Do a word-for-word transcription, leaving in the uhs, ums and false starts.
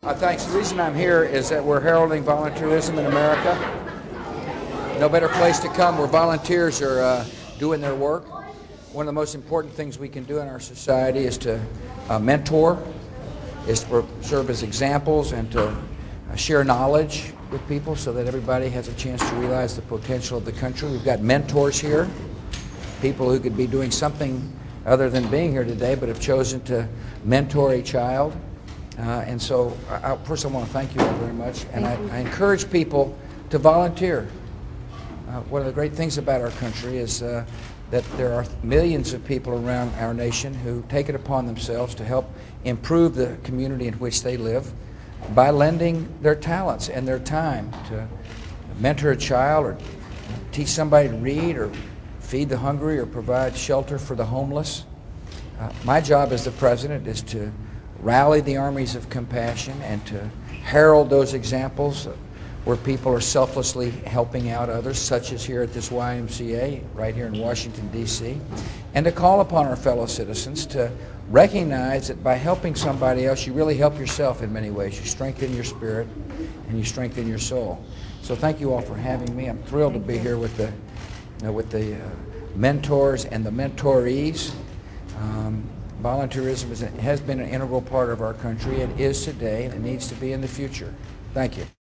Uh, thanks. The reason I'm here is that we're heralding volunteerism in America. No better place to come where volunteers are uh, doing their work. One of the most important things we can do in our society is to uh, mentor, is to serve as examples and to uh, share knowledge with people so that everybody has a chance to realize the potential of the country. We've got mentors here, people who could be doing something other than being here today but have chosen to mentor a child. Uh, and so, I, I, first I want to thank you all very much, and I, I encourage people to volunteer. Uh, one of the great things about our country is uh, that there are millions of people around our nation who take it upon themselves to help improve the community in which they live by lending their talents and their time to mentor a child or teach somebody to read or feed the hungry or provide shelter for the homeless. Uh, my job as the president is to rally the armies of compassion and to herald those examples where people are selflessly helping out others, such as here at this Y M C A, right here in Washington, D C, and to call upon our fellow citizens to recognize that by helping somebody else, you really help yourself in many ways. You strengthen your spirit and you strengthen your soul. So thank you all for having me. I'm thrilled to be here with the, you know, with the uh, mentors and the mentorees. Um, Volunteerism is, has been an integral part of our country. It is today, and it needs to be in the future. Thank you.